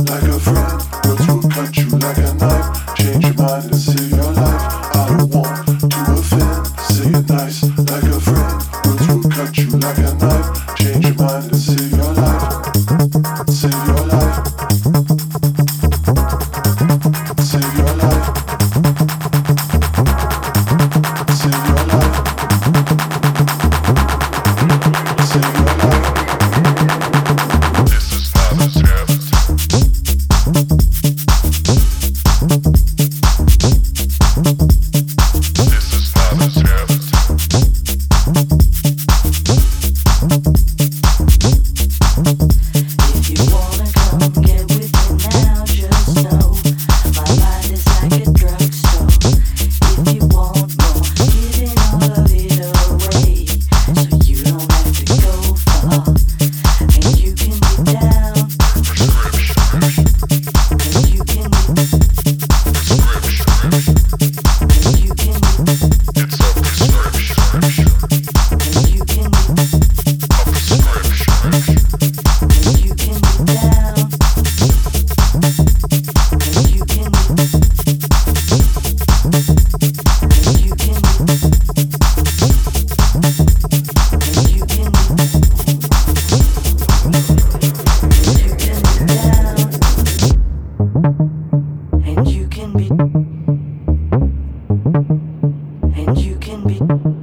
like a friend. Words will cut you like a knife. Change your mind and save your life. I don't want to offend. Say it nice, like a friend. Words will cut you like a knife. Change your mind and save your life. Save your life. Save your life. Save your life. Save your life. This is Father's gift. This is Father's gift. If you wanna come get with me now, just know my mind is like a drugstore. If you want more, giving all of it away, so you don't have to go far, and you can be down, and you can be, and you can be, It's a prescription. and you can be, A prescription. and you can be down, and you can be, and you can be, and you can be, and you can be down, and you can be, and you can be.